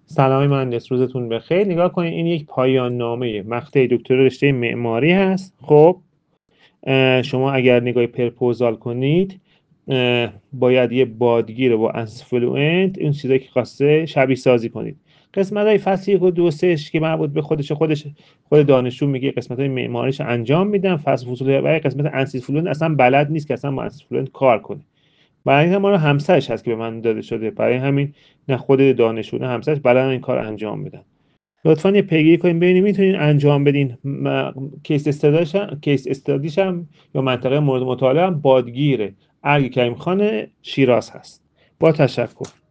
سلام مهندس، روزتون بخیر. نگاه کنید، این یک پایان نامه مقطع دکترا رشته معماری هست. خب شما اگر نگاه پرپوزال کنید باید یه بادگیر با اسفلوئنت این چیزایی که خواسته شبیه سازی کنید. قسمت های فصل 1 و 2 3 که مربوط به خود دانشجو میگه قسمت های معماریش انجام میدن. فصل فصول برای قسمت اسفلوئنت اصلا بلد نیست که اصلا با اسفلوئنت کار کنه. برای این ما رو همسرش هست که به من داده شده، برای همین نه خود دانشجو نه همسرش بلدن این کار انجام بدن. لطفاً یه پیگیری کنین ببینید میتونین انجام بدین. کیس استادیش هم یا منطقه مورد مطالعه هم بادگیر ارگ کریمخان شیراز هست. با تشکر.